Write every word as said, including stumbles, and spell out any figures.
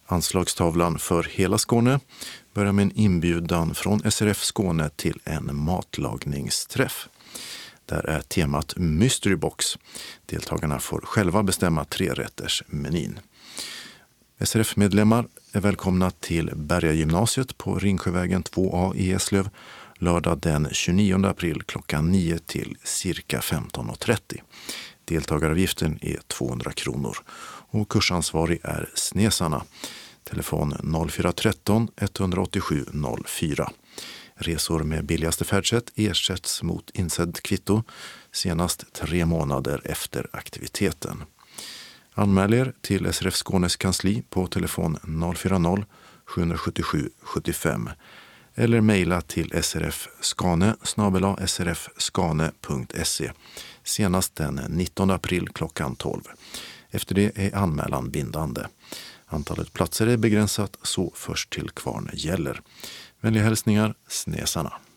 Anslagstavlan för hela Skåne börjar med en inbjudan från S R F Skåne till en matlagningsträff. Där är temat Mystery Box. Deltagarna får själva bestämma trerättersmenyn. S R F-medlemmar är välkomna till Bergagymnasiet på Ringsjövägen två A i Eslöv lördag den tjugonionde april klockan nio till cirka femton och trettio. Deltagaravgiften är tvåhundra kronor och kursansvarig är Snesarna. Telefon noll fyra ett tre ett åtta sju noll fyra. Resor med billigaste färdsätt ersätts mot insedd kvitto senast tre månader efter aktiviteten. Anmäl er till S R F Skånes kansli på telefon noll fyra noll sju sju sju sju fem eller mejla till srfskane snabel-a srfskane punkt se senast den nittonde april klockan tolv. Efter det är anmälan bindande. Antalet platser är begränsat, så först till kvarn gäller. Vänliga hälsningar, Snesarna.